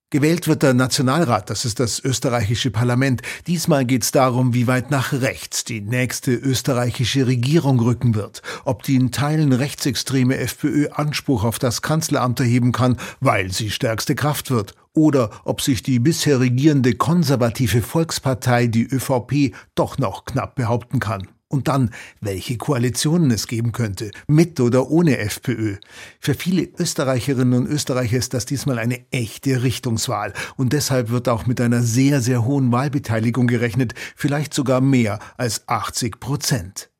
Gewählt wird der Nationalrat, das ist das österreichische Parlament. Diesmal geht es darum, wie weit nach rechts die nächste österreichische Regierung rücken wird. Ob die in Teilen rechtsextreme FPÖ Anspruch auf das Kanzleramt erheben kann, weil sie stärkste Kraft wird. Oder ob sich die bisher regierende konservative Volkspartei, die ÖVP, doch noch knapp behaupten kann. Und dann, welche Koalitionen es geben könnte, mit oder ohne FPÖ. Für viele Österreicherinnen und Österreicher ist das diesmal eine echte Richtungswahl. Und deshalb wird auch mit einer sehr, sehr hohen Wahlbeteiligung gerechnet, vielleicht sogar mehr als 80%.